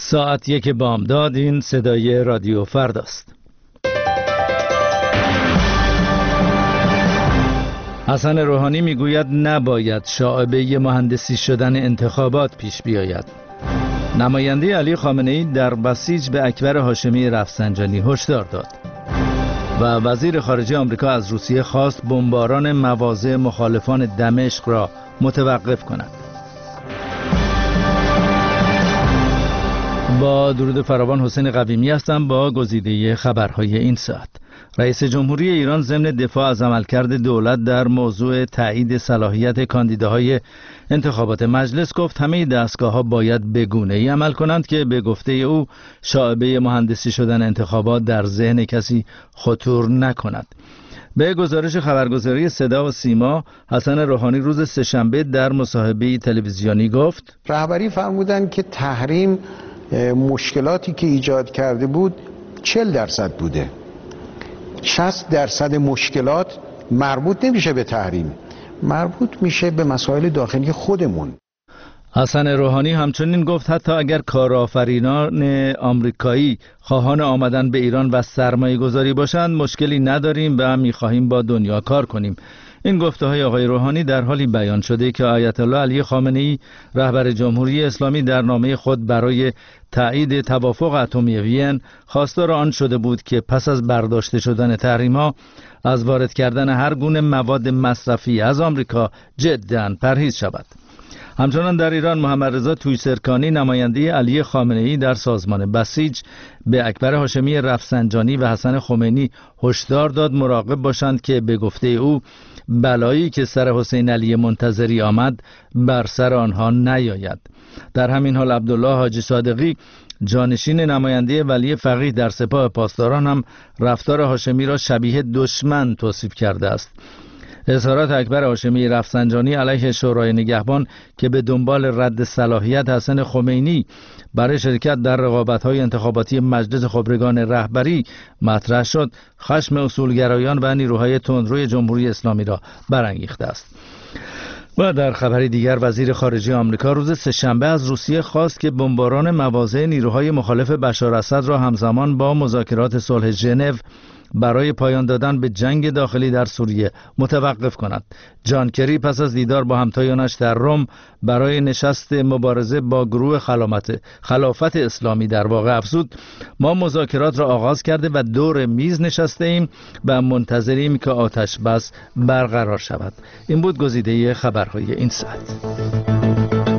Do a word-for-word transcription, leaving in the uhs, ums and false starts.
ساعت یک بامداد. این صدای رادیو فرداست. حسن روحانی میگوید نباید شائبه مهندسی شدن انتخابات پیش بیاید. نماینده علی خامنه‌ای در بسیج به اکبر هاشمی رفسنجانی هشدار داد. و وزیر خارجه آمریکا از روسیه خواست بمباران مواضع مخالفان دمشق را متوقف کند. با درود فراوان، حسین قویمی هستم با گزیده خبرهای این ساعت. رئیس جمهوری ایران ضمن دفاع از عملکرد دولت در موضوع تایید صلاحیت کاندیداهای انتخابات مجلس گفت همه دستگاه‌ها باید به گونه‌ای عمل کنند که به گفته او شائبه مهندسی شدن انتخابات در ذهن کسی خطور نکند. به گزارش خبرگزاری صدا و سیما، حسن روحانی روز سه‌شنبه در مصاحبه تلویزیونی گفت رهبری فرمودند که تحریم مشکلاتی که ایجاد کرده بود چهل درصد بوده. شصت درصد مشکلات مربوط نمیشه به تحریم، مربوط میشه به مسائل داخلی خودمون. حسن روحانی همچنین گفت حتی اگر کارآفرینان آمریکایی خواهان آمدن به ایران و سرمایه گذاری باشند مشکلی نداریم و میخواهیم با دنیا کار کنیم. این گفته های آقای روحانی در حالی بیان شده که آیت الله علی خامنه‌ای رهبر جمهوری اسلامی در نامه خود برای تایید توافق اتمی وین خواستار آن شده بود که پس از برداشته شدن تحریم‌ها از وارد کردن هر گونه مواد مصرفی از آمریکا جداً پرهیز شود. همچنان در ایران محمد رضا تویسرکانی نماینده علی خامنه‌ای در سازمان بسیج به اکبر هاشمی رفسنجانی و حسن خمینی هشدار داد مراقب باشند که به گفته او بلایی که سر حسین علی منتظری آمد بر سر آنها نیاید. در همین حال عبدالله حاجی صادقی جانشین نماینده ولی فقیه در سپاه پاسداران هم رفتار هاشمی را شبیه دشمن توصیف کرده است. اظهارات اکبر هاشمی رفسنجانی علیه شورای نگهبان که به دنبال رد صلاحیت حسن خمینی برای شرکت در رقابت‌های انتخاباتی مجلس خبرگان رهبری مطرح شد، خشم اصولگرایان و نیروهای تندروی جمهوری اسلامی را برانگیخته است. و در خبری دیگر، وزیر خارجه آمریکا روز سه‌شنبه از روسیه خواست که بمباران مواضع نیروهای مخالف بشار اسد را همزمان با مذاکرات صلح ژنو برای پایان دادن به جنگ داخلی در سوریه متوقف کند. جان کری پس از دیدار با همتایانش در روم برای نشست مبارزه با گروه خلافت خلافت اسلامی در واقع افزود ما مذاکرات را آغاز کرده و دور میز نشسته ایم و منتظریم که آتش بس برقرار شود. این بود گزیده خبرهای این ساعت.